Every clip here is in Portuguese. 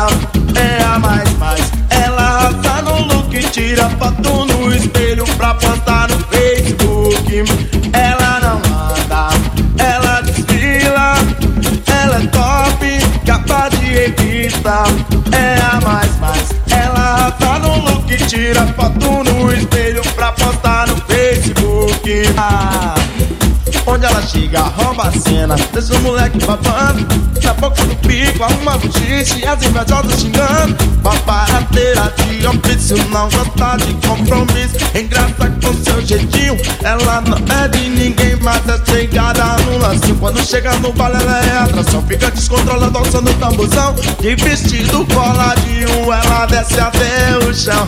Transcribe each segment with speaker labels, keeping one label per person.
Speaker 1: anda, é a mais. Ela arrasa no look, tira foto no espelho pra postar no Facebook. Ela não anda, ela desfila, ela é top, capa de revista, é a mais. Ela arrasa no look, tira foto no espelho pra postar no Facebook. Onde ela chega, rouba a cena, deixa o moleque babando, na boca do pico, arruma bochiche e as invejosas xingando. Paparateira de ofício, não gosta de compromisso, engraça com seu jeitinho. Ela não é de ninguém, mas é chegada no lance. Quando chega no baile ela é atração, fica descontrolada dançando o tamborzão. De vestido coladinho, ela desce até o chão.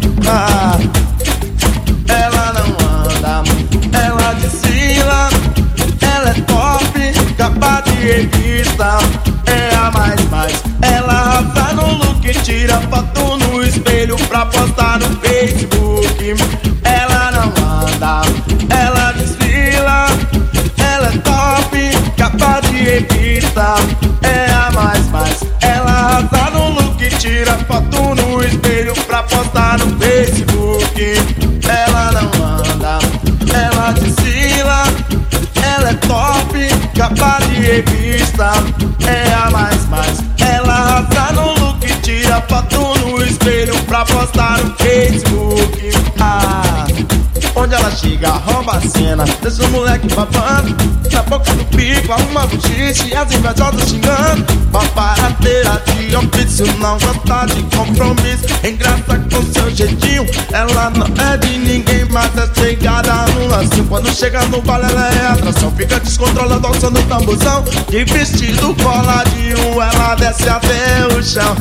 Speaker 1: Ela não anda, ela desfila, ela é top, capa de revista, é a mais. Ela arrasa no look, tira foto no espelho pra postar no Facebook. Ela não anda, ela desfila, ela é top, capa de revista, é a mais. Ela arrasa no look, tira foto no espelho pra postar no Facebook. Ela não anda, ela desfila, ela é top, capa de revista, é a mais. Ela arrasa no look, tira foto no espelho pra postar no Facebook. Onde ela chega, rouba a cena, deixa o moleque babando, na boca do pico, arruma bochiche e as invejosas xingando. Paparateira de ofício, não gosta de compromisso, engraça com seu jeitinho. Ela não é de ninguém, mas é chegada no lance. Quando chega no baile ela é atração, fica descontrolada dançando o tamborzão. De vestido coladinho, ela desce até o chão.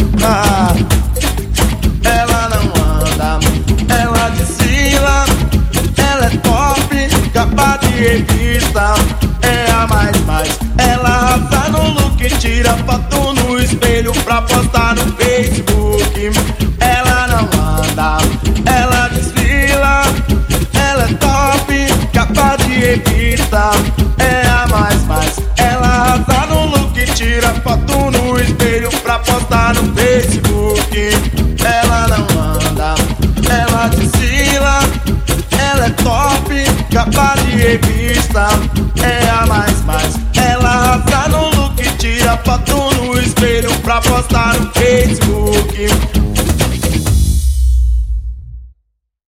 Speaker 1: Ela não anda, ela desfila, ela é top, capa de revista, é a mais. Ela arrasa no look, tira foto no espelho pra postar no Facebook. Ela não anda, ela desfila, ela é top, capa de revista, é a mais. Ela arrasa no look, tira foto no espelho pra postar no Facebook. Ela não anda, ela desfila, ela é top, capa de revista, é a mais. Ela arrasa no look, tira foto no espelho pra postar no Facebook.